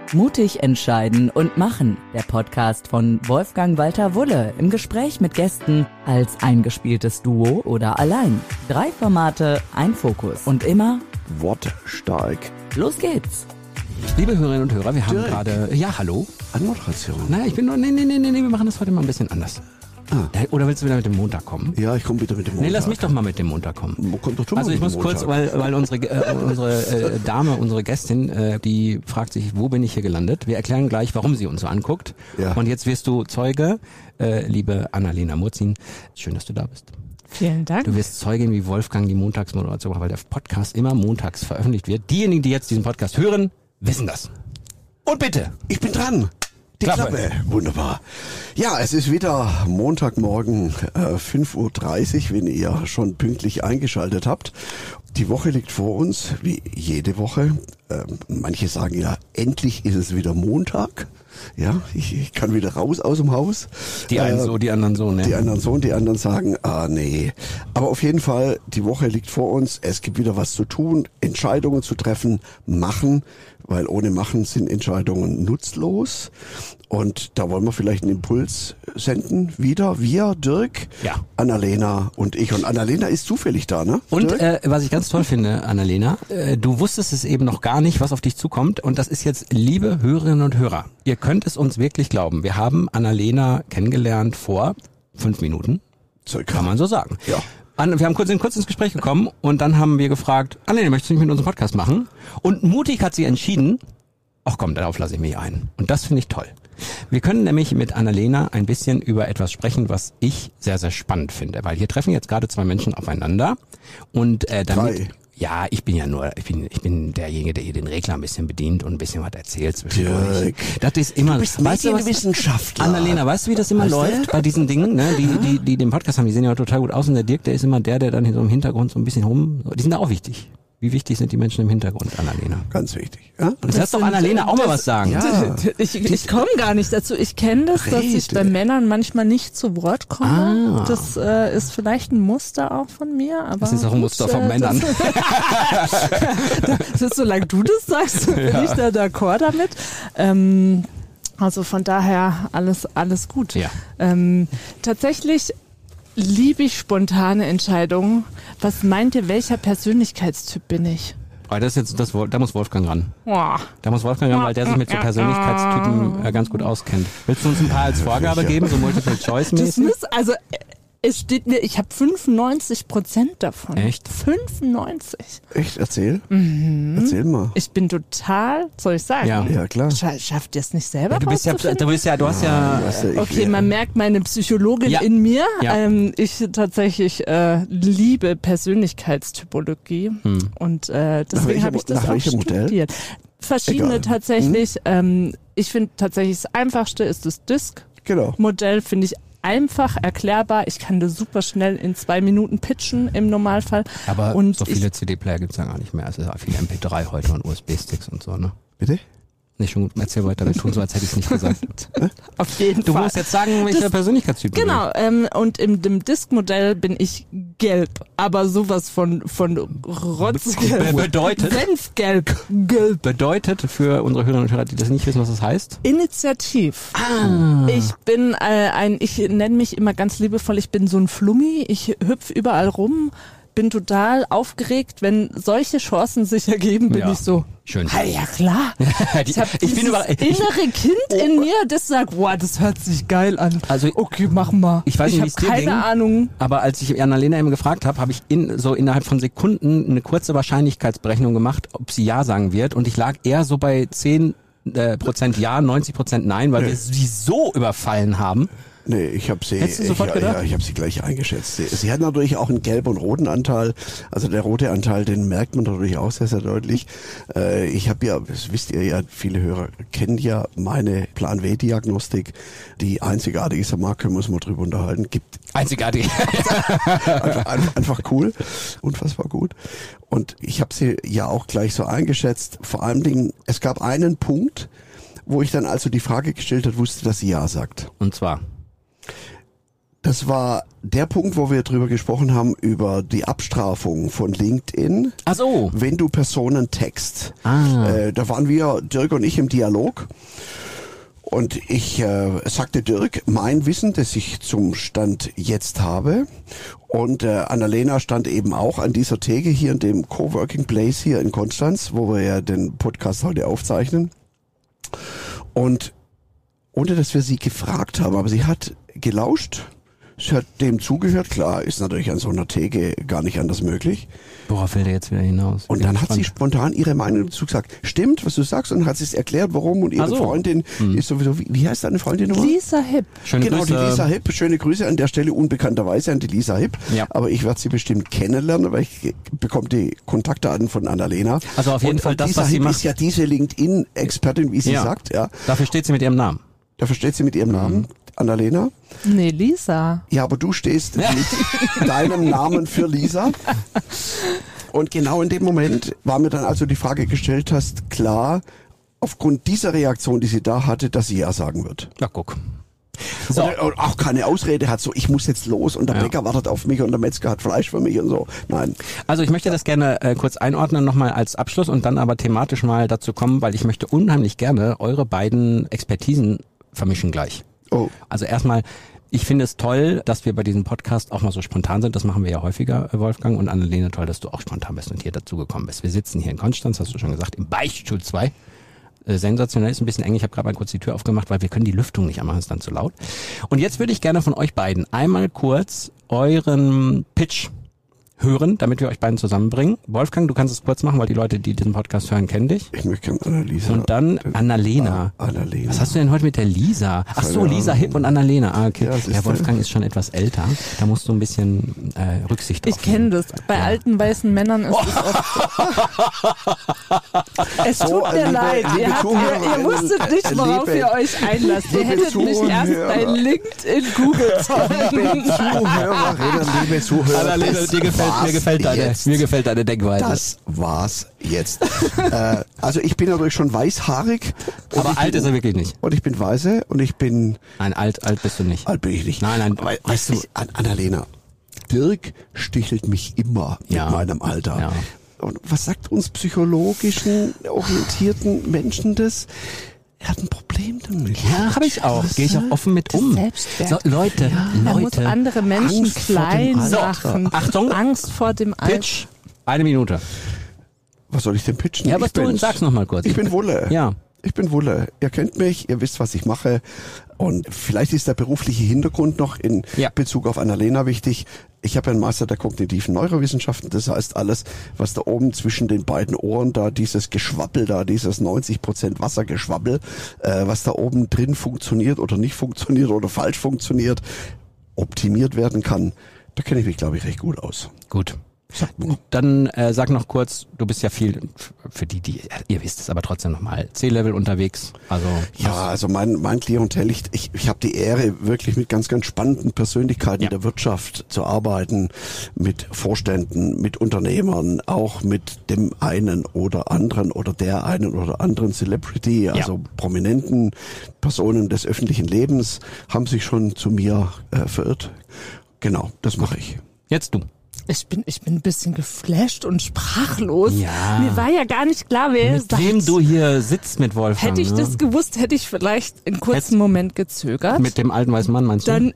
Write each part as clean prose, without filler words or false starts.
Mutig entscheiden und machen. Der Podcast von Wolfgang Walter Wulle im Gespräch mit Gästen als eingespieltes Duo oder allein. 3 Formate, ein Fokus und immer wortstark. Los geht's. Liebe Hörerinnen und Hörer, wir haben gerade... Ja, hallo? Anmoderation. Nein, ich bin nur... Nee, wir machen das heute mal ein bisschen anders. Oder willst du wieder mit dem Montag kommen? Ja, ich komme wieder mit dem Montag. Nee, lass mich doch mal mit dem Montag kommen. Kommt doch schon Also mal ich mit muss dem kurz, Montag. weil unsere Dame, unsere Gästin, die fragt sich, wo bin ich hier gelandet? Wir erklären gleich, warum sie uns so anguckt. Ja. Und jetzt wirst du Zeuge, liebe Annalena Murzin. Schön, dass du da bist. Vielen Dank. Du wirst Zeugin, wie Wolfgang die Montagsmoderation macht, weil der Podcast immer montags veröffentlicht wird. Diejenigen, die jetzt diesen Podcast hören, wissen das. Und bitte. Ich bin dran. Die Klappe. Wunderbar. Ja, es ist wieder Montagmorgen 5.30 Uhr, wenn ihr schon pünktlich eingeschaltet habt. Die Woche liegt vor uns, wie jede Woche. Manche sagen ja, endlich ist es wieder Montag. Ja, ich kann wieder raus aus dem Haus. Die einen so, die anderen so, ne? Die anderen so und die anderen sagen, nee. Aber auf jeden Fall, die Woche liegt vor uns. Es gibt wieder was zu tun, Entscheidungen zu treffen, machen, weil ohne Machen sind Entscheidungen nutzlos. Und da wollen wir vielleicht einen Impuls senden. Wieder wir, Dirk, Ja. Annalena und ich. Und Annalena ist zufällig da, ne? Und Dirk? was ich ganz toll finde, Annalena, du wusstest es eben noch gar nicht, was auf dich zukommt. Und das ist jetzt, liebe Hörerinnen und Hörer, ihr könnt es uns wirklich glauben. Wir haben Annalena kennengelernt vor 5 Minuten, Circa. kann man so sagen. Ja. Wir haben kurz ins Gespräch gekommen und dann haben wir gefragt, Annalena, möchtest du nicht mit unserem Podcast machen? Und mutig hat sie entschieden, ach komm, darauf lasse ich mich ein. Und das finde ich toll. Wir können nämlich mit Annalena ein bisschen über etwas sprechen, was ich sehr, sehr spannend finde, weil hier treffen jetzt gerade 2 Menschen aufeinander und damit... 3. Ja, ich bin derjenige, der hier den Regler ein bisschen bedient und ein bisschen was erzählt zwischendurch. Dirk. Das ist immer, Du bist weißt du was, Medienwissenschaftler. Annalena, weißt du, wie das immer Weißt du? läuft bei diesen Dingen, ne? Die den Podcast haben, die sehen ja total gut aus und der Dirk, der ist immer der dann hier so im Hintergrund so ein bisschen die sind da auch wichtig. Wie wichtig sind die Menschen im Hintergrund, Annalena? Ganz wichtig. Ja? Und lass doch Annalena auch mal was sagen. Ja. Ich komme gar nicht dazu. Ich kenne das, dass ich Rede. bei Männern manchmal nicht zu Wort komme. Ah. Das ist vielleicht ein Muster auch von mir. Aber Das ist auch ein Muster von Männern. Das ist, solange du das sagst, bin ich da d'accord damit. Also von daher alles gut. Ja. Tatsächlich liebe ich spontane Entscheidungen. Was meint ihr, welcher Persönlichkeitstyp bin ich? Aber das ist jetzt da muss Wolfgang ran. Boah. Da muss Wolfgang ran, weil der sich mit so Persönlichkeitstypen ganz gut auskennt. Willst du uns ein paar als Vorgabe geben, so Multiple-Choice-mäßig? Es steht mir, ich habe 95% davon. Echt? 95. Echt? Erzähl. Erzähl mal. Ich bin total, soll ich sagen? Ja. Ja, klar. Schafft ihr es nicht selber? Du hast ja... Okay, man merkt meine Psychologin Ja. in mir. Ja. Ich tatsächlich liebe Persönlichkeitstypologie und deswegen habe ich das nach auch welchem Modell? studiert. Verschiedene Egal. tatsächlich. Ich finde tatsächlich das einfachste ist das DISC-Modell, Genau. finde ich einfach erklärbar. Ich kann das super schnell in 2 Minuten pitchen im Normalfall. Aber und so viele CD-Player gibt's ja gar nicht mehr. Es ist auch viel MP3 heute und USB-Sticks und so, ne? Bitte? Nicht schon gut, erzähl weiter, wir tun so, als hätte ich es nicht gesagt. auf jeden Du Fall. musst jetzt sagen, welcher Das- Persönlichkeitstyp du bist. Genau, und im dem Disk-Modell bin ich gelb, aber sowas von Rotzgelb. Bedeutet? Senfgelb. Gelb. Bedeutet für unsere Hörerinnen und Hörer, die das nicht wissen, was das heißt? Initiativ. Ah. Ich bin ich nenne mich immer ganz liebevoll, ich bin so ein Flummi, ich hüpf überall rum, bin total aufgeregt, wenn solche Chancen sich ergeben, bin Ja. ich so, Schön. ja klar. Ich habe Ich bin dieses innere Kind in mir, das sagt, wow, das hört sich geil an. Also, Okay, mach mal. ich weiß nicht, wie habe es dir keine ging. Ahnung. Aber als ich Annalena eben gefragt habe, habe ich innerhalb von Sekunden eine kurze Wahrscheinlichkeitsberechnung gemacht, ob sie Ja sagen wird. Und ich lag eher so bei 10% Ja, 90% Nein, weil wir sie so überfallen haben. Nee, ich habe sie, Hättest du sofort gedacht? ich habe sie gleich eingeschätzt. Sie hat natürlich auch einen gelben und roten Anteil. Also der rote Anteil, den merkt man natürlich auch sehr, sehr deutlich. Ich habe ja, das wisst ihr ja, viele Hörer kennen ja meine Plan-W-Diagnostik, die einzigartig ist. Am Markt können wir uns mal drüber unterhalten. Gibt Einzigartig. einfach cool, unfassbar gut. Und ich habe sie ja auch gleich so eingeschätzt. Vor allen Dingen, es gab einen Punkt, wo ich dann also die Frage gestellt hat, wusste, dass sie Ja sagt. Und zwar? Das war der Punkt, wo wir drüber gesprochen haben, über die Abstrafung von LinkedIn. Ach so. Wenn du Personen text. Ah. Da waren wir, Dirk und ich, im Dialog. Und ich sagte Dirk mein Wissen, das ich zum Stand jetzt habe. Und Annalena stand eben auch an dieser Theke hier in dem Coworking Place hier in Konstanz, wo wir ja den Podcast heute aufzeichnen. Und ohne dass wir sie gefragt haben, aber sie hat gelauscht, sie hat dem zugehört, klar, ist natürlich an so einer Theke gar nicht anders möglich. Worauf will der jetzt wieder hinaus? Und dann hat sie spontan ihre Meinung dazu gesagt, stimmt, was du sagst, und dann hat sie es erklärt, warum, und ihre Freundin ist sowieso, wie heißt deine Freundin nochmal? Lisa Hipp. Schöne Genau, Grüße. die Lisa Hipp, schöne Grüße an der Stelle, unbekannterweise an die Lisa Hipp, Ja. aber ich werde sie bestimmt kennenlernen, weil ich bekomme die Kontaktdaten von Annalena. Also auf jeden Fall das, Lisa was sie Hipp macht. ist ja diese LinkedIn-Expertin, wie sie Ja. sagt, ja. Dafür steht sie mit ihrem Namen. Da versteht sie mit ihrem Namen, Annalena. Nee, Lisa. Ja, aber du stehst mit deinem Namen für Lisa. Und genau in dem Moment war mir dann, als du die Frage gestellt hast, klar, aufgrund dieser Reaktion, die sie da hatte, dass sie ja sagen wird. Na guck. So. Und auch keine Ausrede hat, so ich muss jetzt los und der Ja. Bäcker wartet auf mich und der Metzger hat Fleisch für mich und so. Nein. Also ich möchte das gerne kurz einordnen nochmal als Abschluss und dann aber thematisch mal dazu kommen, weil ich möchte unheimlich gerne eure beiden Expertisen vermischen gleich. Oh. Also erstmal, ich finde es toll, dass wir bei diesem Podcast auch mal so spontan sind. Das machen wir ja häufiger, Wolfgang. Und Annalena, toll, dass du auch spontan bist und hier dazugekommen bist. Wir sitzen hier in Konstanz, hast du schon gesagt, im Beichtstuhl 2. Sensationell, ist ein bisschen eng. Ich habe gerade mal kurz die Tür aufgemacht, weil wir können die Lüftung nicht anmachen, ist dann zu laut. Und jetzt würde ich gerne von euch beiden einmal kurz euren Pitch hören, damit wir euch beiden zusammenbringen. Wolfgang, du kannst es kurz machen, weil die Leute, die diesen Podcast hören, kennen dich. Ich möchte gerne Annalisa. Und dann Annalena. Annalena. Was hast du denn heute mit der Lisa? Ach so, Keine Lisa Ahnung. Hipp und Annalena. Ah, okay. Ja, das ist Der Wolfgang ist schon etwas älter. Da musst du ein bisschen Rücksicht drauf Ich kenne nehmen. das. Bei alten weißen Männern ist es oft so. Es tut So, mir liebe- leid. liebe Ihr Zuhörer, wusstet nicht, worauf liebe- ihr euch einlasst. Ihr liebe hättet nicht erst Zuhörer. bei LinkedIn googelt Liebe Zuhörerinnen, liebe Zuhörer. Annalena, das mir gefällt war's deine Denkweise. Das war's jetzt. Also ich bin natürlich schon weißhaarig. und Aber ich alt bin, ist er wirklich nicht. Und ich bin weiße und ich bin, Nein, alt bist du nicht. alt bin ich nicht. Nein, Weißt du, Annalena, Dirk stichelt mich immer Ja. mit meinem Alter. Ja. Und was sagt uns psychologischen, orientierten Menschen das? Er hat ein Problem damit. Ja, habe ich auch. Gehe ich auch offen mit um. Selbstwert. So, Leute, Er muss Leute. andere Menschen Angst vor dem klein Alter. machen. Achtung. Angst vor dem Alter. Pitch. 1 Minute. Was soll ich denn pitchen? Ja, was Ich du bin's. sag's noch mal kurz. Ich bin Wulle. Ja. Ich bin Wulle. Ihr kennt mich, ihr wisst, was ich mache. Und vielleicht ist der berufliche Hintergrund noch in Ja. Bezug auf Annalena wichtig. Ich habe ja einen Master der kognitiven Neurowissenschaften. Das heißt, alles, was da oben zwischen den beiden Ohren da, dieses Geschwabbel da, dieses 90% Wassergeschwabbel, was da oben drin funktioniert oder nicht funktioniert oder falsch funktioniert, optimiert werden kann. Da kenne ich mich, glaube ich, recht gut aus. Gut. Dann sag noch kurz, du bist ja viel, für die, ihr wisst es aber trotzdem nochmal, C-Level unterwegs. Also Ja, also mein Klientel, ich habe die Ehre, wirklich mit ganz, ganz spannenden Persönlichkeiten Ja. der Wirtschaft zu arbeiten, mit Vorständen, mit Unternehmern, auch mit dem einen oder anderen oder der einen oder anderen Celebrity, also prominenten Personen des öffentlichen Lebens, haben sich schon zu mir verirrt. Genau, das mache ich. jetzt du. Ich bin ein bisschen geflasht und sprachlos. Ja. Mir war ja gar nicht klar, wer ihr Mit seid. wem du hier sitzt mit Wolfgang. Hätte ich ne? das gewusst, hätte ich vielleicht einen kurzen Moment gezögert. Mit dem alten weißen Mann, meinst du? Dann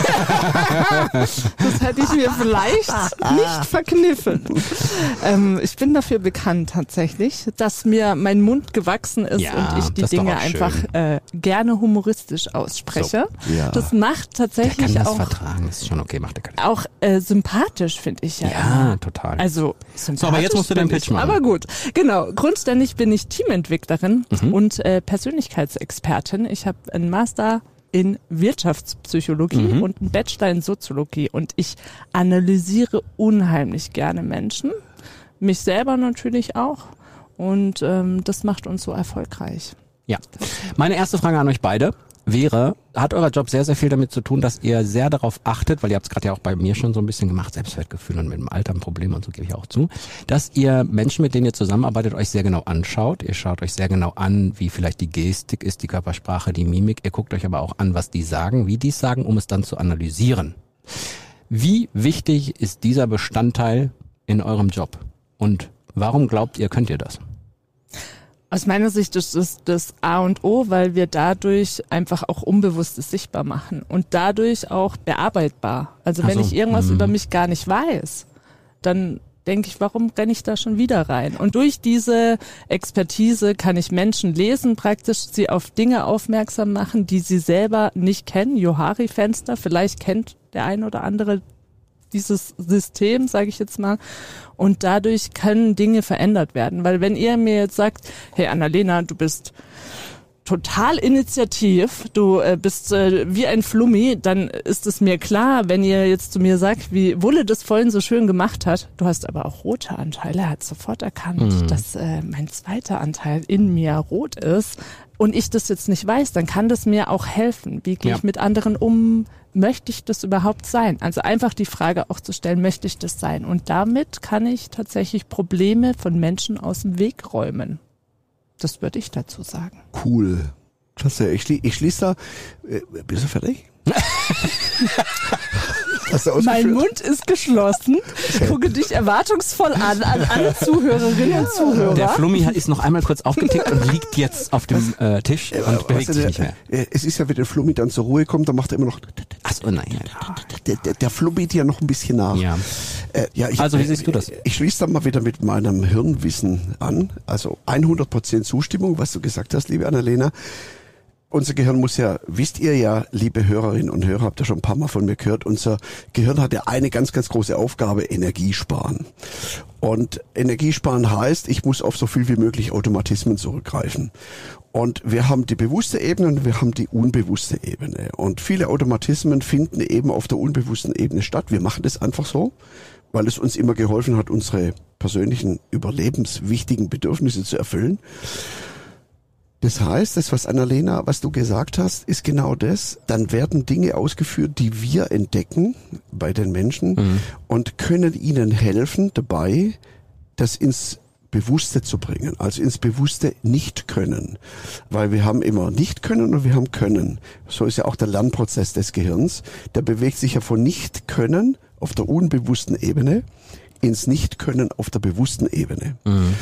das hätte ich mir vielleicht nicht verkniffen. Ich bin dafür bekannt tatsächlich, dass mir mein Mund gewachsen ist Ja, und ich die das ist doch Dinge auch einfach gerne humoristisch ausspreche. So, ja. Das macht Der tatsächlich kann das auch, vertragen, das ist schon okay, macht der keine. auch sympathisch, finde ich ja. Ja, total. Also sympathisch. So, aber jetzt musst du den bin Pitch ich. machen. Aber gut, genau. Grundständig bin ich Teamentwicklerin und Persönlichkeitsexpertin. Ich habe einen Master in Wirtschaftspsychologie und einen Bachelor in Soziologie und ich analysiere unheimlich gerne Menschen, mich selber natürlich auch und das macht uns so erfolgreich. Ja. Meine erste Frage an euch beide. hat euer Job sehr, sehr viel damit zu tun, dass ihr sehr darauf achtet, weil ihr habt es gerade ja auch bei mir schon so ein bisschen gemacht, Selbstwertgefühl und mit dem Alter ein Problem und so gebe ich auch zu, dass ihr Menschen, mit denen ihr zusammenarbeitet, euch sehr genau anschaut. Ihr schaut euch sehr genau an, wie vielleicht die Gestik ist, die Körpersprache, die Mimik. Ihr guckt euch aber auch an, was die sagen, wie die es sagen, um es dann zu analysieren. Wie wichtig ist dieser Bestandteil in eurem Job? Und warum glaubt ihr, könnt ihr das? Aus meiner Sicht ist es das A und O, weil wir dadurch einfach auch Unbewusstes sichtbar machen und dadurch auch bearbeitbar. Also wenn ich irgendwas über mich gar nicht weiß, dann denke ich, warum renne ich da schon wieder rein? Und durch diese Expertise kann ich Menschen lesen, praktisch sie auf Dinge aufmerksam machen, die sie selber nicht kennen. Johari-Fenster, vielleicht kennt der ein oder andere dieses System, sage ich jetzt mal. Und dadurch können Dinge verändert werden. Weil wenn ihr mir jetzt sagt, hey Annalena, du bist total initiativ, du bist wie ein Flummi, dann ist es mir klar, wenn ihr jetzt zu mir sagt, wie Wulle das vorhin so schön gemacht hat, du hast aber auch rote Anteile, er hat sofort erkannt, dass mein zweiter Anteil in mir rot ist und ich das jetzt nicht weiß, dann kann das mir auch helfen. Wie gehe ich mit anderen um? Möchte ich das überhaupt sein? Also einfach die Frage auch zu stellen, möchte ich das sein? Und damit kann ich tatsächlich Probleme von Menschen aus dem Weg räumen. Das würde ich dazu sagen. Cool. Klasse. Ich schließe da. Bist du fertig? Mein Mund ist geschlossen. Ich gucke dich erwartungsvoll an alle Zuhörerinnen und Zuhörer. Der Flummi ist noch einmal kurz aufgetickt und liegt jetzt auf dem Tisch und bewegt sich nicht mehr. Es ist ja, wenn der Flummi dann zur Ruhe kommt, dann macht er immer noch. Achso, nein. Der flubbit ja noch ein bisschen nach. Ja. Also wie siehst du das? Ich schließe dann mal wieder mit meinem Hirnwissen an. Also 100% Zustimmung, was du gesagt hast, liebe Annalena. Unser Gehirn muss ja, wisst ihr ja, liebe Hörerinnen und Hörer, habt ihr schon ein paar Mal von mir gehört, unser Gehirn hat ja eine ganz, ganz große Aufgabe, Energiesparen. Und Energiesparen heißt, ich muss auf so viel wie möglich Automatismen zurückgreifen. Und wir haben die bewusste Ebene und wir haben die unbewusste Ebene. Und viele Automatismen finden eben auf der unbewussten Ebene statt. Wir machen das einfach so, weil es uns immer geholfen hat, unsere persönlichen, überlebenswichtigen Bedürfnisse zu erfüllen. Das heißt, das, was Annalena, was du gesagt hast, ist genau das. Dann werden Dinge ausgeführt, die wir entdecken bei den Menschen und können ihnen helfen dabei, das ins Bewusste zu bringen, also ins bewusste Nicht-Können. Weil wir haben immer Nicht-Können und wir haben Können. So ist ja auch der Lernprozess des Gehirns. Der bewegt sich ja von Nicht-Können auf der unbewussten Ebene ins Nicht-Können auf der bewussten Ebene.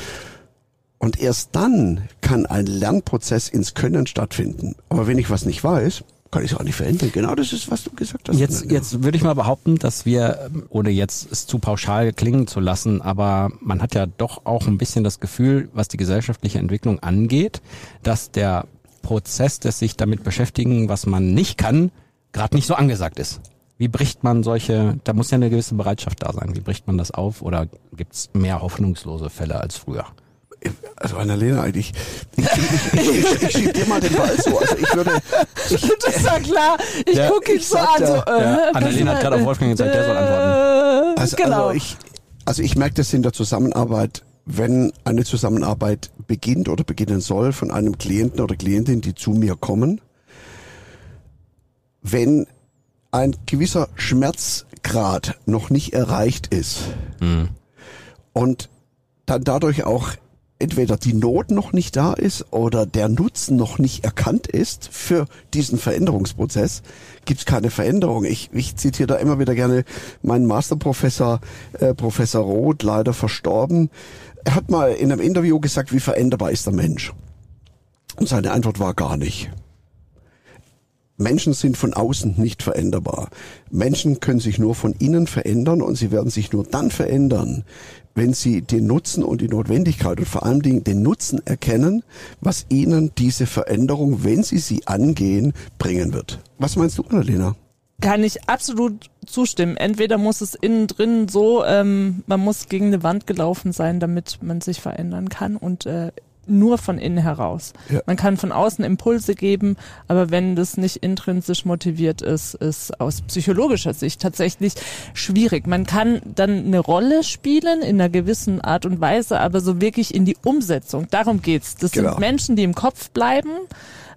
Und erst dann kann ein Lernprozess ins Können stattfinden. Aber wenn ich was nicht weiß, kann ich es auch nicht verändern. Genau das ist, was du gesagt hast. Jetzt würde ich mal behaupten, dass wir, ohne jetzt es zu pauschal klingen zu lassen, aber man hat ja doch auch ein bisschen das Gefühl, was die gesellschaftliche Entwicklung angeht, dass der Prozess des sich damit beschäftigen, was man nicht kann, gerade nicht so angesagt ist. Wie bricht man da muss ja eine gewisse Bereitschaft da sein. Wie bricht man das auf oder gibt es mehr hoffnungslose Fälle als früher? Also Annalena, eigentlich, ich schieb dir mal den Ball so. Also ich würde... das ist ja klar. Ich gucke ihn so an. Annalena hat gerade auf Wolfgang gesagt, der soll antworten. Genau. Also ich merke das in der Zusammenarbeit, wenn eine Zusammenarbeit beginnt oder beginnen soll von einem Klienten oder Klientin, die zu mir kommen, wenn ein gewisser Schmerzgrad noch nicht erreicht ist und dann dadurch auch entweder die Not noch nicht da ist oder der Nutzen noch nicht erkannt ist für diesen Veränderungsprozess, gibt es keine Veränderung. Ich zitiere da immer wieder gerne meinen Masterprofessor, Professor Roth, leider verstorben. Er hat mal in einem Interview gesagt, wie veränderbar ist der Mensch? Und seine Antwort war gar nicht. Menschen sind von außen nicht veränderbar. Menschen können sich nur von innen verändern und sie werden sich nur dann verändern, wenn sie den Nutzen und die Notwendigkeit und vor allen Dingen den Nutzen erkennen, was ihnen diese Veränderung, wenn sie angehen, bringen wird. Was meinst du, Annalena? Kann ich absolut zustimmen. Entweder muss es innen drin so, man muss gegen eine Wand gelaufen sein, damit man sich verändern kann und nur von innen heraus. Ja. Man kann von außen Impulse geben, aber wenn das nicht intrinsisch motiviert ist aus psychologischer Sicht tatsächlich schwierig. Man kann dann eine Rolle spielen in einer gewissen Art und Weise, aber so wirklich in die Umsetzung, darum geht's. Das sind Menschen, die im Kopf bleiben,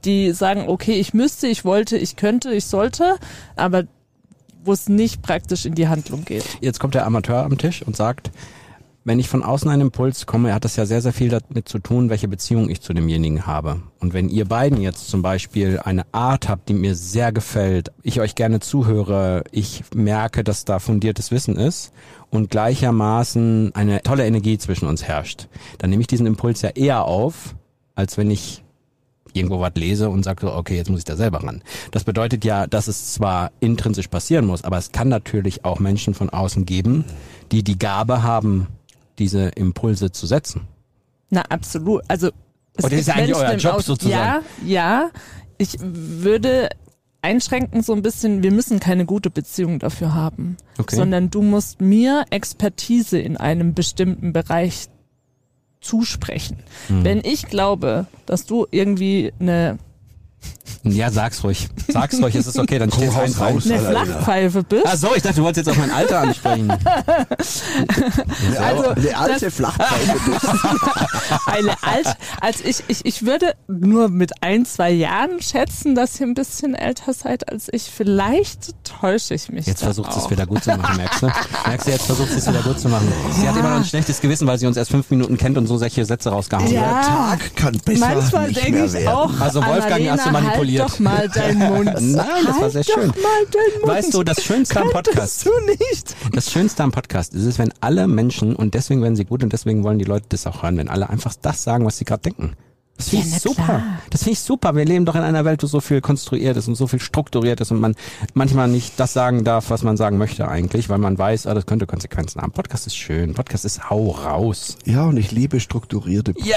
die sagen, okay, ich müsste, ich wollte, ich könnte, ich sollte, aber wo es nicht praktisch in die Handlung geht. Jetzt kommt der Amateur am Tisch und sagt, wenn ich von außen einen Impuls komme, hat das ja sehr, sehr viel damit zu tun, welche Beziehung ich zu demjenigen habe. Und wenn ihr beiden jetzt zum Beispiel eine Art habt, die mir sehr gefällt, ich euch gerne zuhöre, ich merke, dass da fundiertes Wissen ist und gleichermaßen eine tolle Energie zwischen uns herrscht, dann nehme ich diesen Impuls ja eher auf, als wenn ich irgendwo was lese und sage so, okay, jetzt muss ich da selber ran. Das bedeutet ja, dass es zwar intrinsisch passieren muss, aber es kann natürlich auch Menschen von außen geben, die die Gabe haben, diese Impulse zu setzen. Na, absolut. Also es das ist ja eigentlich euer Job sozusagen. Ja. Ich würde einschränken so ein bisschen, wir müssen keine gute Beziehung dafür haben, sondern du musst mir Expertise in einem bestimmten Bereich zusprechen. Wenn ich glaube, dass du irgendwie Ja, sag's ruhig, es ist okay, dann stehst du raus. Eine Flachpfeife bist. Ach so, ich dachte, du wolltest jetzt auf mein Alter ansprechen. Also, eine alte Flachpfeife bist. Ich würde nur mit 1-2 Jahren schätzen, dass ihr ein bisschen älter seid als ich. Vielleicht täusche ich mich. Jetzt versucht sie es wieder gut zu machen, merkst du? Jetzt versucht sie es wieder gut zu machen. Sie hat immer noch ein schlechtes Gewissen, weil sie uns erst 5 Minuten kennt und so solche Sätze rausgehauen hat. Der Tag kann besser Manchmal nicht denke mehr ich werden. auch, Also Wolfgang, hast du manipuliert. Halt doch mal deinen Mund. Nein, das war sehr schön. Halt doch mal deinen Mund. Weißt du, das Schönste am Podcast. Du nicht. Das Schönste am Podcast ist es, wenn alle Menschen, und deswegen werden sie gut und deswegen wollen die Leute das auch hören, wenn alle einfach das sagen, was sie gerade denken. Das finde ich super. Klar. Das finde ich super. Wir leben doch in einer Welt, wo so viel konstruiert ist und so viel strukturiert ist und man manchmal nicht das sagen darf, was man sagen möchte eigentlich, weil man weiß, das könnte Konsequenzen haben. Podcast ist schön. Podcast ist hau raus. Ja, und ich liebe strukturierte Ja.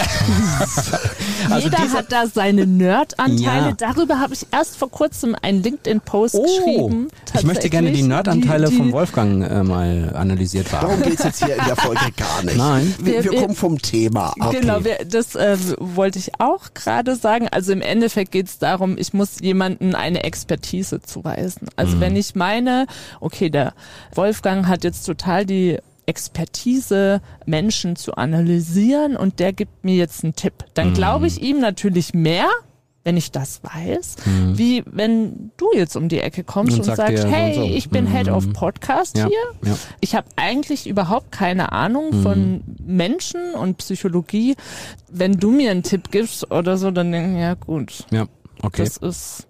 Also jeder hat da seine Nerd-Anteile. Ja. Darüber habe ich erst vor kurzem einen LinkedIn-Post geschrieben. Ich möchte gerne die Nerd-Anteile vom Wolfgang mal analysiert haben. Darum geht's jetzt hier in der Folge gar nicht. Nein. Wir kommen vom Thema ab. Genau, das wollte ich auch gerade sagen. Also im Endeffekt geht es darum, ich muss jemandem eine Expertise zuweisen. Also wenn ich meine, okay, der Wolfgang hat jetzt total die Expertise, Menschen zu analysieren und der gibt mir jetzt einen Tipp. Dann glaube ich ihm natürlich mehr, wenn ich das weiß, wie wenn du jetzt um die Ecke kommst und sagst, hey, so. Ich bin Head of Podcast hier. Ja. Ich habe eigentlich überhaupt keine Ahnung von Menschen und Psychologie. Wenn du mir einen Tipp gibst oder so, dann denke ich, ja gut, das ist,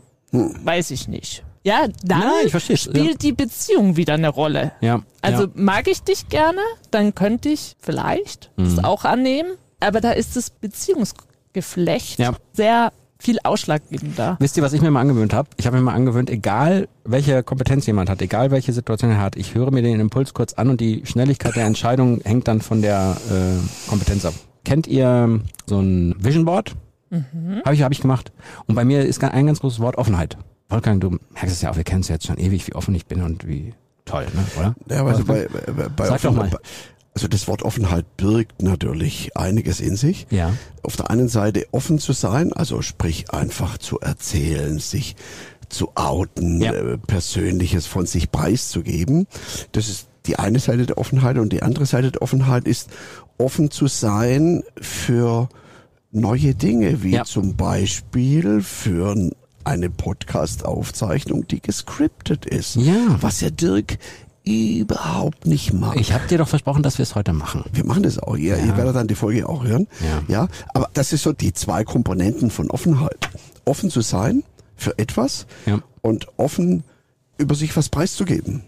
weiß ich nicht. Ja, dann spielt die Beziehung wieder eine Rolle. Ja. Also mag ich dich gerne, dann könnte ich vielleicht das auch annehmen, aber da ist das Beziehungsgeflecht sehr viel ausschlaggebender. Wisst ihr, was ich mir mal angewöhnt habe? Ich habe mir mal angewöhnt, egal welche Kompetenz jemand hat, egal welche Situation er hat, ich höre mir den Impuls kurz an und die Schnelligkeit der Entscheidung hängt dann von der Kompetenz ab. Kennt ihr so ein Vision Board? Hab ich gemacht. Und bei mir ist ein ganz großes Wort Offenheit. Wolfgang, du merkst es ja auch, wir kennen es jetzt schon ewig, wie offen ich bin und wie toll, ne? Oder? Ja, also bei Sag doch mal. Also das Wort Offenheit birgt natürlich einiges in sich. Ja. Auf der einen Seite offen zu sein, also sprich einfach zu erzählen, sich zu outen, Persönliches von sich preiszugeben. Das ist die eine Seite der Offenheit und die andere Seite der Offenheit ist, offen zu sein für neue Dinge, wie zum Beispiel für eine Podcast-Aufzeichnung, die gescriptet ist. Ja. Was ja Dirk überhaupt nicht mag. Ich habe dir doch versprochen, dass wir es heute machen. Wir machen das auch. Ihr werdet dann die Folge auch hören. Ja. Aber das ist so die 2 Komponenten von Offenheit. Offen zu sein für etwas und offen über sich was preiszugeben.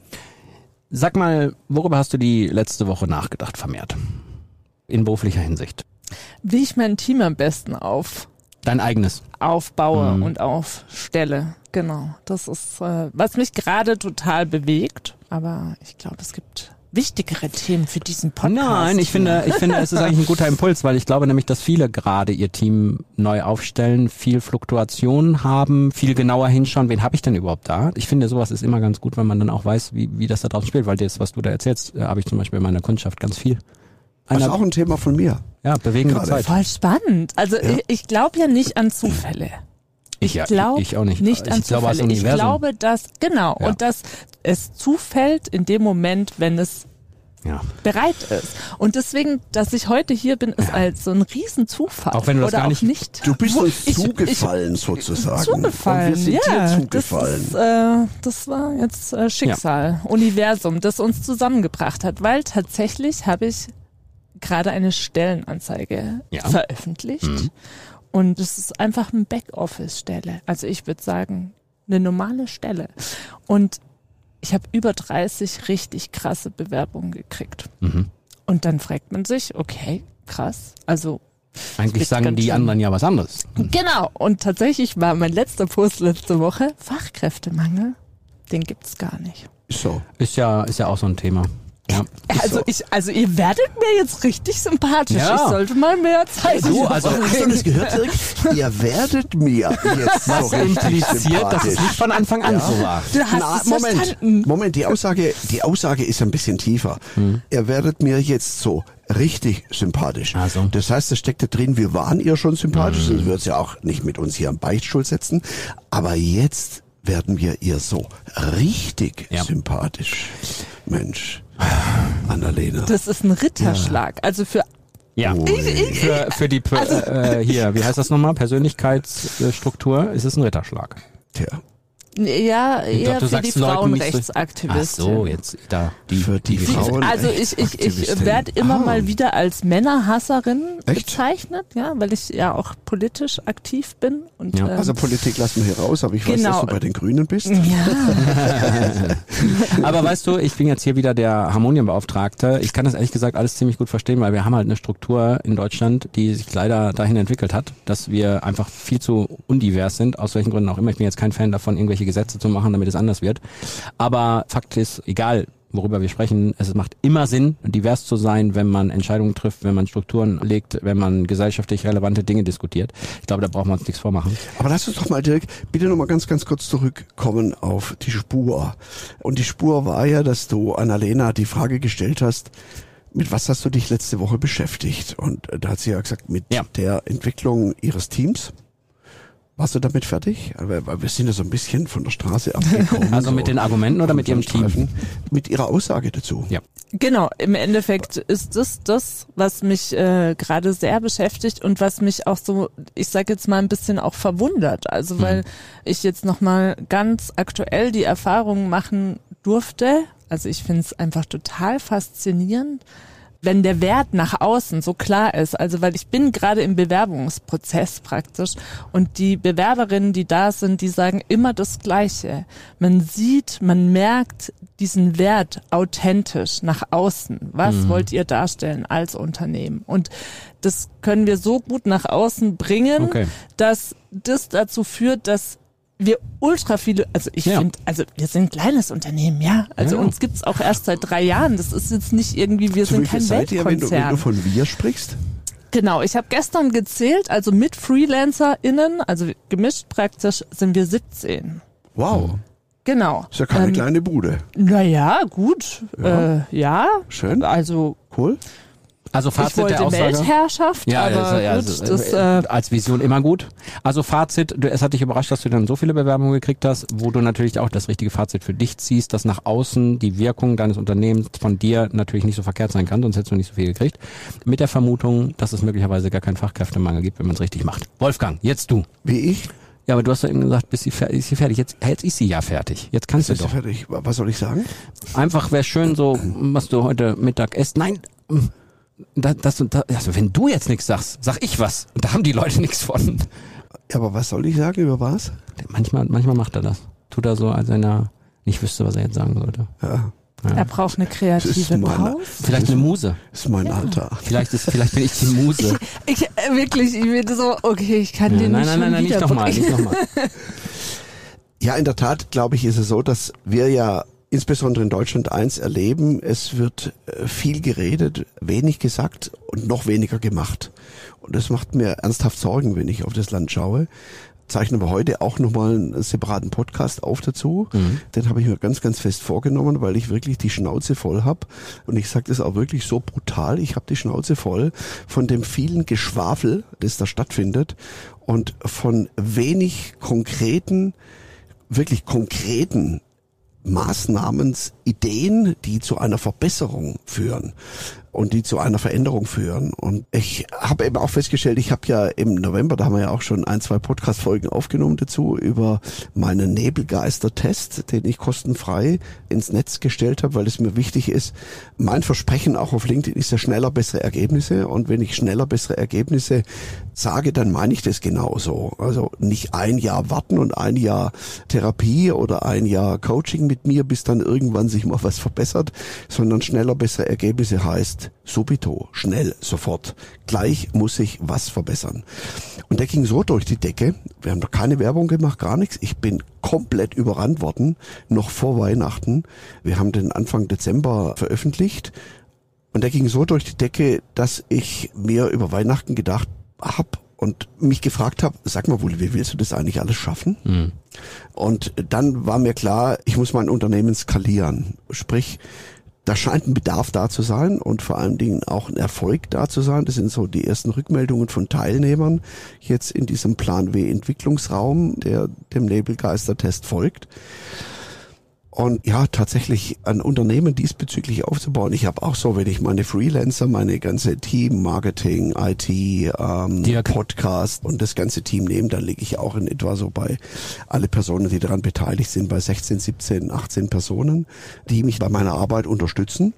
Sag mal, worüber hast du die letzte Woche nachgedacht, vermehrt? In beruflicher Hinsicht. Wie ich mein Team am besten Dein eigenes. aufbaue und aufstelle. Genau. Das ist, was mich gerade total bewegt. Aber ich glaube, es gibt wichtigere Themen für diesen Podcast. Nein, ich finde, es ist eigentlich ein guter Impuls, weil ich glaube nämlich, dass viele gerade ihr Team neu aufstellen, viel Fluktuation haben, viel genauer hinschauen, wen habe ich denn überhaupt da? Ich finde, sowas ist immer ganz gut, wenn man dann auch weiß, wie das da draußen spielt, weil das, was du da erzählst, habe ich zum Beispiel in meiner Kundschaft ganz viel. Das ist auch ein Thema von mir. Ja, bewegende Zeit. Voll spannend. Also ich glaube ja nicht an Zufälle. Ich glaube ich auch nicht. An glaube an das Zufälle. Ich Universum. glaube, dass, und dass es zufällt in dem Moment, wenn es bereit ist. Und deswegen, dass ich heute hier bin, ist als so ein Riesenzufall. Auch wenn du das oder gar nicht. Du bist uns zugefallen sozusagen. Zugefallen, Und wir sind dir zugefallen. Das war jetzt Schicksal, Universum, das uns zusammengebracht hat, weil tatsächlich habe ich gerade eine Stellenanzeige veröffentlicht und es ist einfach eine Backoffice-Stelle. Also ich würde sagen, eine normale Stelle. Und ich habe über 30 richtig krasse Bewerbungen gekriegt. Und dann fragt man sich, okay, krass, also eigentlich sagen die anderen ja was anderes. Genau, und tatsächlich war mein letzter Post letzte Woche, Fachkräftemangel, den gibt's gar nicht. So. Ist ja auch so ein Thema. Ja. Also ihr werdet mir jetzt richtig sympathisch. Ja. Ich sollte mal mehr Zeit Du, also Hast du das gehört, Dirk? Ihr werdet mir jetzt was so richtig impliziert, dass es sympathisch. nicht von Anfang an so war. Du hast es verstanden. Moment, die Aussage ist ein bisschen tiefer. Ihr werdet mir jetzt so richtig sympathisch. Ach so. Das heißt, es steckt da drin, wir waren ihr schon sympathisch, sonst würdet ihr auch nicht mit uns hier am Beichtstuhl setzen. Aber jetzt werden wir ihr so richtig sympathisch. Mensch, Annalena. Das ist ein Ritterschlag. Also für Ja, für die, hier, wie heißt das nochmal? Persönlichkeitsstruktur ist es ein Ritterschlag. Tja. Ja, eher du für die sagst Leuten nicht so- Frauenrechtsaktivisten. Ach so, jetzt da Für die Frauen. Also ich werde immer mal wieder als Männerhasserin Echt? bezeichnet, ja, weil ich ja auch politisch aktiv bin. Und, Ja. Also Politik lassen wir hier raus, aber ich weiß, Genau. dass du bei den Grünen bist. Aber weißt du, ich bin jetzt hier wieder der Harmonienbeauftragte. Ich kann das ehrlich gesagt alles ziemlich gut verstehen, weil wir haben halt eine Struktur in Deutschland, die sich leider dahin entwickelt hat, dass wir einfach viel zu undivers sind, aus welchen Gründen auch immer. Ich bin jetzt kein Fan davon, irgendwelche Gesetze zu machen, damit es anders wird. Aber Fakt ist, egal worüber wir sprechen, es macht immer Sinn, divers zu sein, wenn man Entscheidungen trifft, wenn man Strukturen legt, wenn man gesellschaftlich relevante Dinge diskutiert. Ich glaube, da brauchen wir uns nichts vormachen. Aber lass uns doch mal, Dirk, bitte noch mal ganz kurz zurückkommen auf die Spur. Und die Spur war ja, dass du Annalena die Frage gestellt hast, mit was hast du dich letzte Woche beschäftigt? Und da hat sie ja gesagt, mit der Entwicklung ihres Teams. Warst du damit fertig? Aber wir sind ja so ein bisschen von der Straße abgekommen. Also mit den Argumenten oder mit ihrem Team? Mit ihrer Aussage dazu. Ja. Genau, im Endeffekt ist das, was mich gerade sehr beschäftigt und was mich auch so, ich sage jetzt mal ein bisschen auch verwundert. Also weil ich jetzt nochmal ganz aktuell die Erfahrung machen durfte. Also ich finde es einfach total faszinierend, wenn der Wert nach außen so klar ist, also weil ich bin gerade im Bewerbungsprozess praktisch und die Bewerberinnen, die da sind, die sagen immer das Gleiche. Man sieht, man merkt diesen Wert authentisch nach außen. Was wollt ihr darstellen als Unternehmen? Und das können wir so gut nach außen bringen, dass das dazu führt, dass wir ultra viele, also ich finde, also wir sind ein kleines Unternehmen, ja. Also uns gibt's auch erst seit 3 Jahren. Das ist jetzt nicht irgendwie, wir sind kein Weltkonzern. Wenn du von wir sprichst? Genau, ich habe gestern gezählt, also mit FreelancerInnen, also gemischt praktisch, sind wir 17. Wow. Genau. Ist ja keine kleine Bude. Naja, gut. Ja. Schön. Also Cool. Also ich Fazit wollte der Aussage. Weltherrschaft, aber gut, als Vision immer gut. Also Fazit, es hat dich überrascht, dass du dann so viele Bewerbungen gekriegt hast, wo du natürlich auch das richtige Fazit für dich ziehst, dass nach außen die Wirkung deines Unternehmens von dir natürlich nicht so verkehrt sein kann, sonst hättest du nicht so viel gekriegt. Mit der Vermutung, dass es möglicherweise gar keinen Fachkräftemangel gibt, wenn man es richtig macht. Wolfgang, jetzt du. Wie ich? Ja, aber du hast ja eben gesagt, ist sie fertig. Jetzt ist sie ja fertig. Jetzt kannst du Ist doch. fertig. Was soll ich sagen? Einfach wäre schön so, was du heute Mittag isst. Nein, also wenn du jetzt nichts sagst, sag ich was. Und da haben die Leute nichts von. Ja, aber was soll ich sagen über was? Manchmal macht er das. Tut er so, als wenn er nicht wüsste, was er jetzt sagen sollte. Ja. er braucht eine kreative Pause. Vielleicht eine Muse. Das ist mein Alter. Vielleicht bin ich die Muse. Ich bin so, okay, ich kann den nicht Nein, nicht nochmal. Ja, in der Tat, glaube ich, ist es so, dass wir ja insbesondere in Deutschland eins erleben: Es wird viel geredet, wenig gesagt und noch weniger gemacht. Und das macht mir ernsthaft Sorgen, wenn ich auf das Land schaue. Zeichnen wir heute auch nochmal einen separaten Podcast auf dazu. Den habe ich mir ganz fest vorgenommen, weil ich wirklich die Schnauze voll habe. Und ich sage das auch wirklich so brutal. Ich habe die Schnauze voll von dem vielen Geschwafel, das da stattfindet, und von wenig konkreten, wirklich konkreten Maßnahmenideen, die zu einer Verbesserung führen und die zu einer Veränderung führen. Und ich habe eben auch festgestellt, ich habe ja im November, da haben wir ja auch schon 1-2 Podcast-Folgen aufgenommen dazu, über meinen Nebelgeister-Test, den ich kostenfrei ins Netz gestellt habe, weil es mir wichtig ist. Mein Versprechen auch auf LinkedIn ist ja schneller bessere Ergebnisse. Und wenn ich schneller bessere Ergebnisse sage, dann meine ich das genauso. Also nicht 1 Jahr warten und 1 Jahr Therapie oder 1 Jahr Coaching mit mir, bis dann irgendwann sich mal was verbessert, sondern schneller bessere Ergebnisse heißt subito, schnell, sofort. Gleich muss sich was verbessern. Und der ging so durch die Decke. Wir haben noch keine Werbung gemacht, gar nichts. Ich bin komplett überrannt worden, noch vor Weihnachten. Wir haben den Anfang Dezember veröffentlicht. Und der ging so durch die Decke, dass ich mir über Weihnachten gedacht habe und mich gefragt habe, sag mal, wie willst du das eigentlich alles schaffen? Und dann war mir klar, ich muss mein Unternehmen skalieren. Sprich, da scheint ein Bedarf da zu sein und vor allen Dingen auch ein Erfolg da zu sein. Das sind so die ersten Rückmeldungen von Teilnehmern jetzt in diesem Plan W Entwicklungsraum, der dem Nebelgeister-Test folgt. Und ja, tatsächlich ein Unternehmen diesbezüglich aufzubauen. Ich habe auch so, wenn ich meine Freelancer, meine ganze Team, Marketing, IT, Podcast und das ganze Team nehme, dann liege ich auch in etwa so bei alle Personen, die daran beteiligt sind, bei 16, 17, 18 Personen, die mich bei meiner Arbeit unterstützen.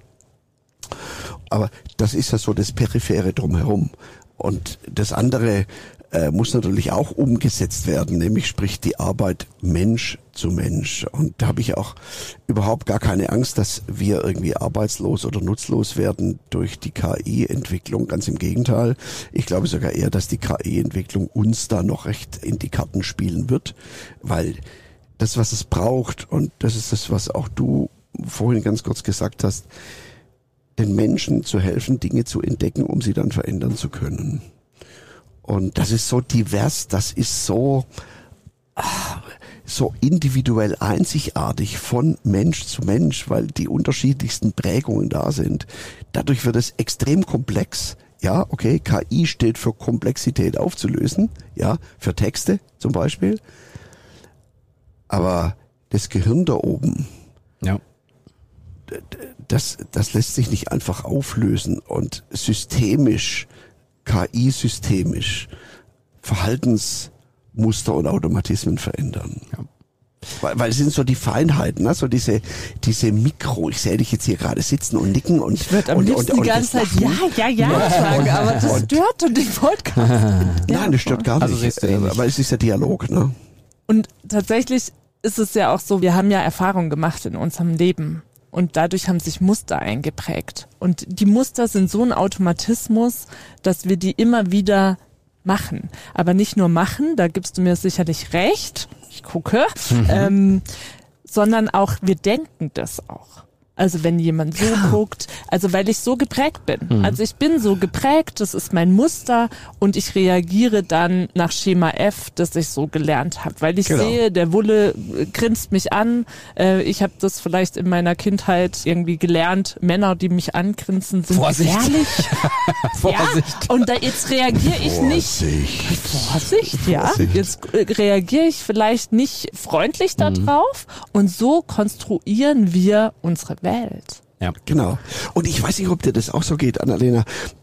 Aber das ist ja so das Periphere drumherum. Und das andere muss natürlich auch umgesetzt werden, nämlich sprich die Arbeit Mensch zu Mensch. Und da habe ich auch überhaupt gar keine Angst, dass wir irgendwie arbeitslos oder nutzlos werden durch die KI-Entwicklung. Ganz im Gegenteil. Ich glaube sogar eher, dass die KI-Entwicklung uns da noch recht in die Karten spielen wird, weil das, was es braucht, und das ist das, was auch du vorhin ganz kurz gesagt hast, den Menschen zu helfen, Dinge zu entdecken, um sie dann verändern zu können. Und das ist so divers, das ist so individuell einzigartig von Mensch zu Mensch, weil die unterschiedlichsten Prägungen da sind. Dadurch wird es extrem komplex. Ja, okay, KI steht für Komplexität aufzulösen, ja, für Texte zum Beispiel. Aber das Gehirn da oben, ja, das lässt sich nicht einfach auflösen und systemisch, KI-systemisch Verhaltensmuster und Automatismen verändern. Ja. Weil es sind so die Feinheiten, ne? So diese Mikro, ich sehe dich jetzt hier gerade sitzen und nicken und ich würde am liebsten die ganze Zeit ja sagen, aber das stört und den Podcast. Nein, das stört gar nicht, weil es ist ja Dialog, ne? Und tatsächlich ist es ja auch so, wir haben ja Erfahrungen gemacht in unserem Leben. Und dadurch haben sich Muster eingeprägt. Und die Muster sind so ein Automatismus, dass wir die immer wieder machen. Aber nicht nur machen, da gibst du mir sicherlich recht, ich gucke, sondern auch, wir denken das auch. Also wenn jemand so guckt, also weil ich so geprägt bin. Also ich bin so geprägt, das ist mein Muster und ich reagiere dann nach Schema F, das ich so gelernt habe. Weil ich sehe, der Wulle grinst mich an. Ich habe das vielleicht in meiner Kindheit irgendwie gelernt. Männer, die mich angrinsen, sind gefährlich. Vorsicht. Ja, und jetzt reagiere ich nicht. Vorsicht, ja. Jetzt reagiere ich vielleicht nicht freundlich darauf. Und so konstruieren wir unsere Welt. Ja, genau. Und ich weiß nicht, ob dir das auch so geht, Annalena.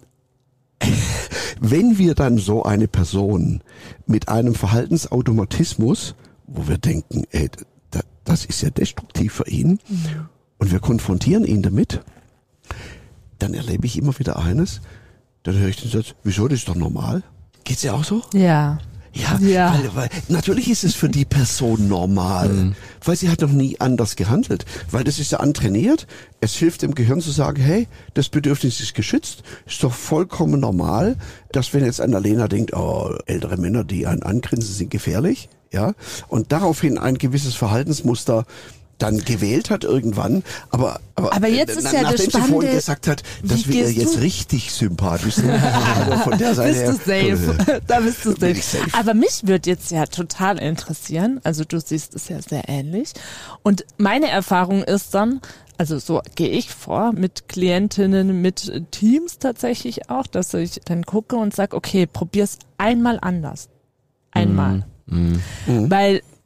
Wenn wir dann so eine Person mit einem Verhaltensautomatismus, wo wir denken, ey, das ist ja destruktiv für ihn, und wir konfrontieren ihn damit, dann erlebe ich immer wieder eines, dann höre ich den Satz, wieso, das ist doch normal? Geht's dir auch so? Ja. Ja. Weil natürlich ist es für die Person normal, weil sie hat noch nie anders gehandelt, weil das ist ja antrainiert. Es hilft dem Gehirn zu sagen, hey, das Bedürfnis ist geschützt, ist doch vollkommen normal, dass wenn jetzt Annalena denkt, oh, ältere Männer, die einen angrinsen, sind gefährlich, ja, und daraufhin ein gewisses Verhaltensmuster dann gewählt hat irgendwann, aber jetzt ist ja nachdem das Spannende, sie vorhin gesagt hat, dass wir ihr jetzt richtig sympathisch sind, also von der Seite bist du safe. Da bist du safe. Aber mich würde jetzt ja total interessieren, also du siehst es ja sehr ähnlich, und meine Erfahrung ist dann, also so gehe ich vor mit Klientinnen, mit Teams tatsächlich auch, dass ich dann gucke und sage, okay, probier's einmal anders. Einmal. Weil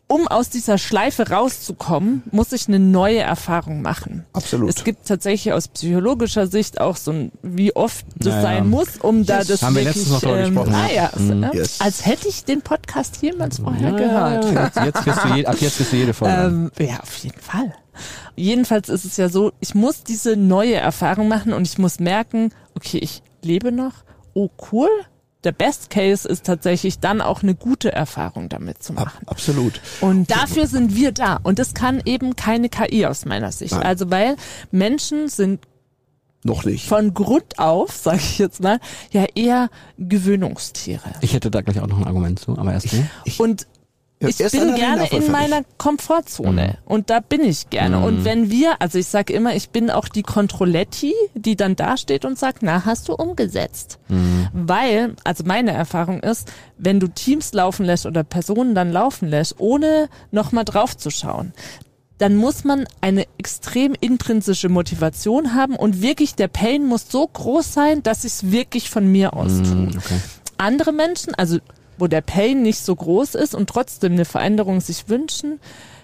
um aus dieser Schleife rauszukommen, muss ich eine neue Erfahrung machen. Absolut. Es gibt tatsächlich aus psychologischer Sicht auch so ein, wie oft das sein muss, um da das haben wir wirklich... letztens noch drüber gesprochen. Yes. Als hätte ich den Podcast jemals vorher gehört. Ab jetzt wirst du jede Folge. Ja, auf jeden Fall. Jedenfalls ist es ja so, ich muss diese neue Erfahrung machen und ich muss merken, okay, ich lebe noch, oh cool. Der Best Case ist tatsächlich dann auch eine gute Erfahrung damit zu machen. Absolut. Und dafür sind wir da. Und das kann eben keine KI aus meiner Sicht. Nein. Also weil Menschen sind Noch nicht. von Grund auf, sage ich jetzt mal, ja eher Gewöhnungstiere. Ich hätte da gleich auch noch ein Argument zu, aber erst du. Und Ja, ich erst bin Annalena gerne voll in fertig. meiner Komfortzone und da bin ich gerne. Und wenn wir, also ich sage immer, ich bin auch die Controletti, die dann dasteht und sagt, na, hast du umgesetzt? Weil, also meine Erfahrung ist, wenn du Teams laufen lässt oder Personen dann laufen lässt, ohne nochmal drauf zu schauen, dann muss man eine extrem intrinsische Motivation haben und wirklich der Pain muss so groß sein, dass ich es wirklich von mir aus tue. Okay. Andere Menschen, also wo der Pain nicht so groß ist und trotzdem eine Veränderung sich wünschen,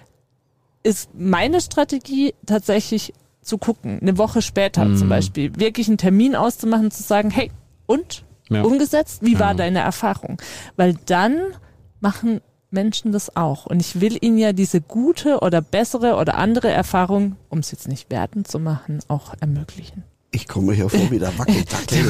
ist meine Strategie tatsächlich zu gucken, eine Woche später zum Beispiel, wirklich einen Termin auszumachen, zu sagen, hey, und? Ja. Umgesetzt? Wie war deine Erfahrung? Weil dann machen Menschen das auch. Und ich will ihnen ja diese gute oder bessere oder andere Erfahrung, um es jetzt nicht wertend zu machen, auch ermöglichen. Ich komme hier vor wie der Wackeldackel.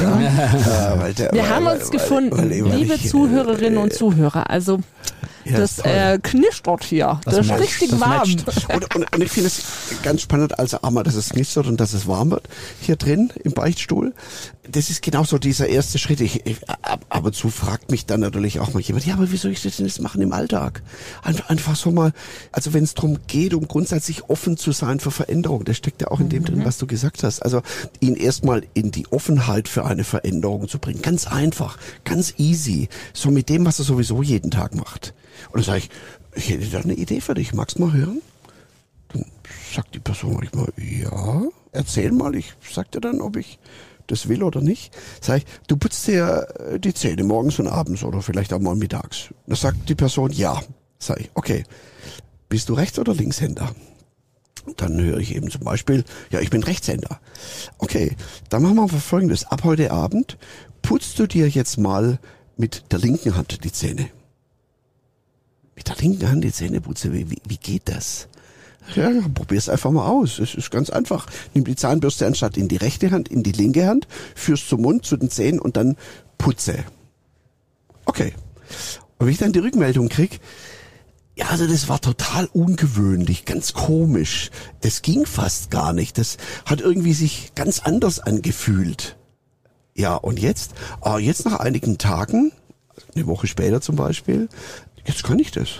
Wir haben uns gefunden, liebe Zuhörerinnen und Zuhörer. Also das knistert hier. Das ist richtig warm. Und ich finde es ganz spannend, also einmal, dass es knistert und dass es warm wird hier drin im Beichtstuhl. Das ist genau so dieser erste Schritt. Ab und zu fragt mich dann natürlich auch mal jemand, ja, aber wie soll ich das denn jetzt machen im Alltag? Einfach so mal, also wenn es darum geht, um grundsätzlich offen zu sein für Veränderung, das steckt ja auch in dem drin, was du gesagt hast. Also ihn erstmal in die Offenheit für eine Veränderung zu bringen. Ganz einfach, ganz easy. So mit dem, was er sowieso jeden Tag macht. Und dann sage ich hätte da eine Idee für dich, magst du mal hören? Dann sagt die Person manchmal, ja, erzähl mal, ich sag dir dann, ob ich das will oder nicht. Sag ich, du putzt dir die Zähne morgens und abends oder vielleicht auch mal mittags. Dann sagt die Person, ja. Sag ich, okay, bist du Rechts- oder Linkshänder? Dann höre ich eben zum Beispiel, ja, ich bin Rechtshänder. Okay, dann machen wir Folgendes. Ab heute Abend putzt du dir jetzt mal mit der linken Hand die Zähne. Mit der linken Hand die Zähne putzen, wie geht das? Ja, probier's einfach mal aus. Es ist ganz einfach. Nimm die Zahnbürste anstatt in die rechte Hand, in die linke Hand, führst zum Mund, zu den Zähnen und dann putze. Okay. Und wenn ich dann die Rückmeldung krieg, ja, also das war total ungewöhnlich, ganz komisch. Das ging fast gar nicht. Das hat irgendwie sich ganz anders angefühlt. Ja, und jetzt? Jetzt nach einigen Tagen, eine Woche später zum Beispiel, jetzt kann ich das.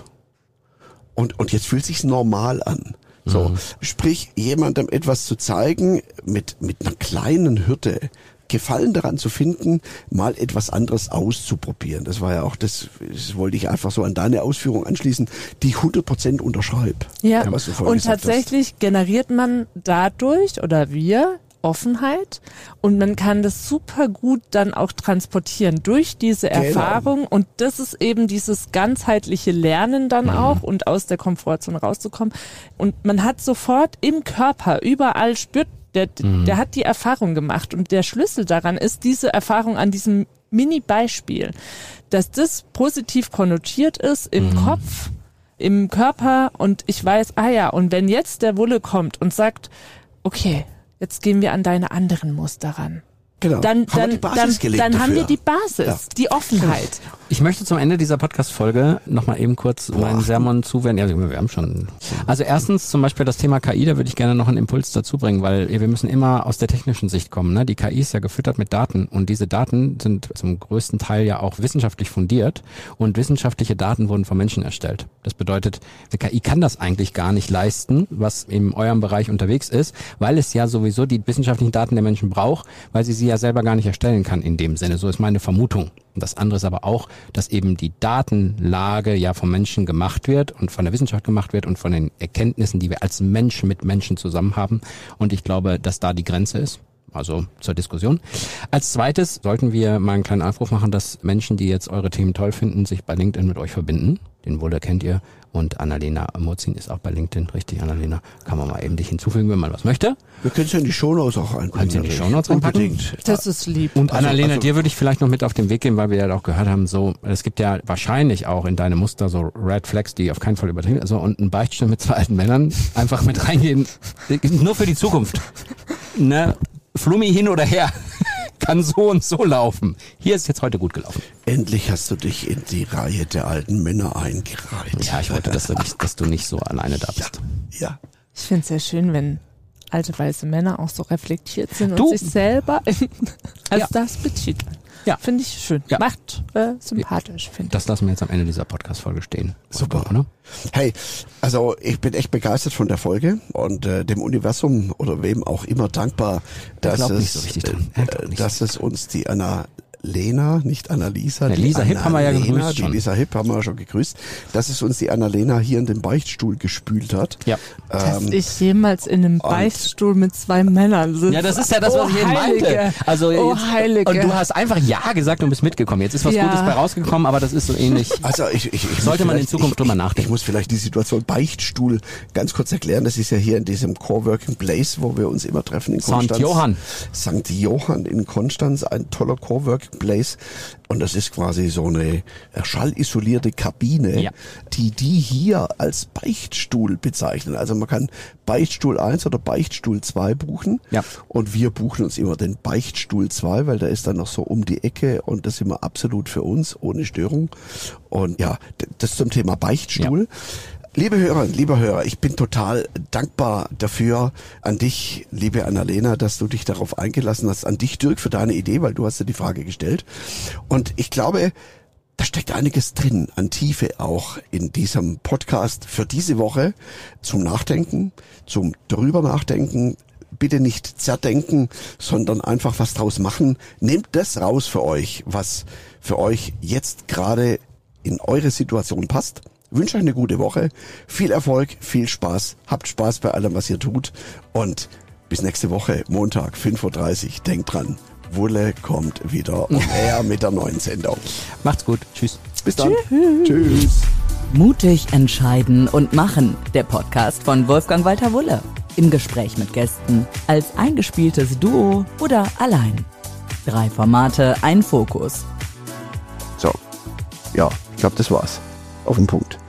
Und jetzt fühlt sich's normal an. So, sprich, jemandem etwas zu zeigen mit einer kleinen Hürde, Gefallen daran zu finden, mal etwas anderes auszuprobieren. Das war ja auch das wollte ich einfach so an deine Ausführung anschließen, die ich 100% unterschreibe. Ja, was du vorhin und gesagt tatsächlich generiert man dadurch oder wir Offenheit und man kann das super gut dann auch transportieren durch diese Erfahrung und das ist eben dieses ganzheitliche Lernen dann auch und aus der Komfortzone rauszukommen und man hat sofort im Körper, überall spürt, der hat die Erfahrung gemacht und der Schlüssel daran ist diese Erfahrung an diesem Mini-Beispiel, dass das positiv konnotiert ist im Kopf, im Körper und ich weiß, und wenn jetzt der Wulle kommt und sagt, okay, jetzt gehen wir an deine anderen Muster ran. Genau. Dann haben wir die Basis gelegt haben dafür. wir die Basis, die Offenheit. Ich möchte zum Ende dieser Podcast-Folge nochmal eben kurz meinen Sermon zuwenden. Ja, wir haben schon. Also erstens zum Beispiel das Thema KI, da würde ich gerne noch einen Impuls dazu bringen, weil wir müssen immer aus der technischen Sicht kommen. Ne? Die KI ist ja gefüttert mit Daten und diese Daten sind zum größten Teil ja auch wissenschaftlich fundiert und wissenschaftliche Daten wurden von Menschen erstellt. Das bedeutet, die KI kann das eigentlich gar nicht leisten, was in eurem Bereich unterwegs ist, weil es ja sowieso die wissenschaftlichen Daten der Menschen braucht, weil sie ja selber gar nicht erstellen kann in dem Sinne. So ist meine Vermutung. Und das andere ist aber auch, dass eben die Datenlage ja vom Menschen gemacht wird und von der Wissenschaft gemacht wird und von den Erkenntnissen, die wir als Menschen mit Menschen zusammen haben. Und ich glaube, dass da die Grenze ist. Also zur Diskussion. Als zweites sollten wir mal einen kleinen Aufruf machen, dass Menschen, die jetzt eure Themen toll finden, sich bei LinkedIn mit euch verbinden. Den Wulle kennt ihr. Und Annalena Murzin ist auch bei LinkedIn, richtig, Annalena. Kann man mal eben dich hinzufügen, wenn man was möchte. Wir können es ja in die Shownotes auch einbringen. Kannst du in die Shownotes reinpacken? Unbedingt. Das ist lieb. Und Annalena, dir würde ich vielleicht noch mit auf den Weg geben, weil wir ja auch gehört haben, so, es gibt ja wahrscheinlich auch in deine Muster so Red Flags, die auf keinen Fall übertrieben, also und ein Beichtstuhl mit 2 alten Männern einfach mit reingehen, nur für die Zukunft. Ne? Flummi hin oder her. Kann so und so laufen. Hier ist jetzt heute gut gelaufen. Endlich hast du dich in die Reihe der alten Männer eingereiht. Ja, ich wollte, dass du nicht so alleine da bist. Ja. Ich finde es sehr schön, wenn alte weiße Männer auch so reflektiert sind Du- und sich selber als Ja. das betiteln. Ja. Finde ich schön. Ja. Macht sympathisch, finde ich. Das lassen wir jetzt am Ende dieser Podcast-Folge stehen. Super. Oder? Hey, also ich bin echt begeistert von der Folge und dem Universum oder wem auch immer dankbar, dass glaubt nicht es, so richtig dran. Er glaubt nicht dass es uns die Annalena, nicht Annalisa, Ja, die Lisa Hipp haben wir ja Annalena, gegrüßt die schon. Lisa Hipp haben wir schon gegrüßt, dass es uns die Annalena hier in den Beichtstuhl gespült hat. Ja. Dass ich jemals in einem Beichtstuhl mit 2 Männern sitze. Ja, das ist ja das, was ich eben Heilige. meinte. Also Heilige. und du hast einfach Ja gesagt und bist mitgekommen. Jetzt ist was Ja. Gutes bei rausgekommen, aber das ist so ähnlich. Also ich Sollte muss man in vielleicht- Zukunft drüber nachdenken. Ich muss vielleicht die Situation Beichtstuhl ganz kurz erklären. Das ist ja hier in diesem Coworking Place, wo wir uns immer treffen in Konstanz. St. Johann. St. Johann in Konstanz, ein toller Coworking Place. Und das ist quasi so eine schallisolierte Kabine, Ja. die hier als Beichtstuhl bezeichnen. Also man kann Beichtstuhl 1 oder Beichtstuhl 2 buchen. Ja. Und wir buchen uns immer den Beichtstuhl 2, weil der ist dann noch so um die Ecke und das ist immer absolut für uns, ohne Störung. Und ja, das zum Thema Beichtstuhl. Liebe Hörerinnen, lieber Hörer, ich bin total dankbar dafür an dich, liebe Annalena, dass du dich darauf eingelassen hast, an dich, Dirk, für deine Idee, weil du hast ja die Frage gestellt. Und ich glaube, da steckt einiges drin, an Tiefe auch in diesem Podcast für diese Woche zum Nachdenken, zum drüber nachdenken. Bitte nicht zerdenken, sondern einfach was draus machen. Nehmt das raus für euch, was für euch jetzt gerade in eure Situation passt. Ich wünsche euch eine gute Woche, viel Erfolg, viel Spaß, habt Spaß bei allem, was ihr tut und bis nächste Woche, Montag, 5:30 Uhr. Denkt dran, Wulle kommt wieder on air mit der neuen Sendung. Macht's gut. Tschüss. Bis dann. Tschüss. Mutig entscheiden und machen. Der Podcast von Wolfgang Walter Wulle. Im Gespräch mit Gästen, als eingespieltes Duo oder allein. 3 Formate, ein Fokus. So, ja, ich glaube, das war's. Auf den Punkt.